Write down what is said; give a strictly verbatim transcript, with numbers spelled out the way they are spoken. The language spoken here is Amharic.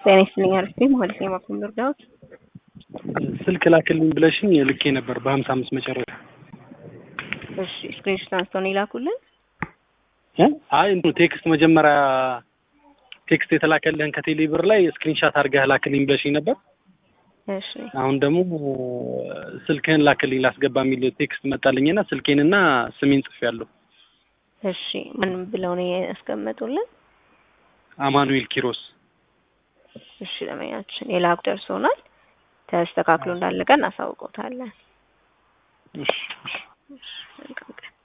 ጤናይስጥልኝ አርፌ ማለት ነው ማኩምር ዳውት ስልክ ላክልኝ ብለሽኝ ልኬ ነበር በሀምሳ አምስት መጨረሻ። እሺ ስክሪንሾት አንስተው ነው ይላኩልን። እ አይ እንቱ ቴክስት መጀመሪያ ቴክስት የተላከልህን ከቴሌ ብር ላይ ስክሪንሾት አድርገህ ላክልኝ ብለሽኝ ነበር። እሺ አሁን ደግሞ ስልክህን ላክልኝ ላስገባ የሚል ቴክስት መጣልኝና ስልኬንና ስሜን ጽፌያለሁ። እሺ ምን ብለው ነው ያስቀመጡልን? አማኑኤል ኪሮስ። እሺ ለማያችን የላኩ ደርሶናል። ተስተካክሎ እንዳለቀ እናሳውቀውታለን። እሺ እሺ